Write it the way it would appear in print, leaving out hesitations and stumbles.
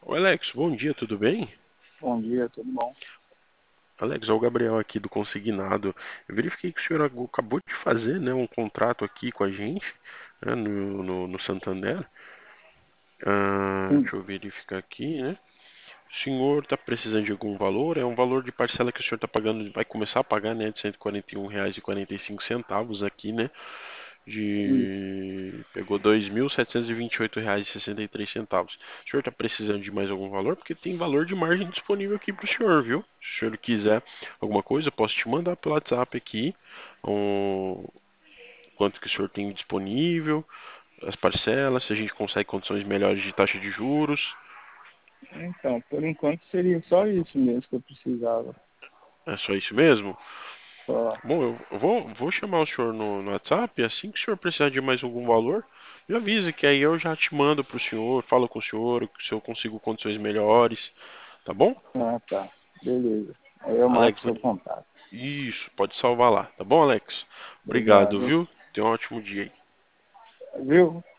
Oi, Alex, bom dia, tudo bem? Bom dia, tudo bom? Alex, é o Gabriel aqui do Consignado. Eu verifiquei que o senhor acabou de fazer, né, um contrato aqui com a gente, né, no Santander. Sim, Deixa eu verificar aqui, né? O senhor está precisando de algum valor? É um valor de parcela que o senhor está pagando, vai começar a pagar, né, de R$ 141,45 aqui, né? isso. Pegou R$ 2.728,63. O senhor está precisando de mais algum valor? Porque tem valor de margem disponível aqui para o senhor, viu? Se o senhor quiser alguma coisa, eu posso te mandar pelo WhatsApp aqui um, quanto que o senhor tem disponível, as parcelas, se a gente consegue condições melhores de taxa de juros. Então, por enquanto seria só isso mesmo que eu precisava. É só isso mesmo? Só. Bom, eu vou chamar o senhor no WhatsApp, assim que o senhor precisar de mais algum valor, me avisa que aí eu já te mando pro senhor, falo com o senhor, se eu consigo condições melhores, tá bom? Ah, tá. Beleza. Aí eu marco Alex, seu contato. isso, pode salvar lá, tá bom, Alex? Obrigado, Obrigado. viu? Tenha um ótimo dia aí. Viu?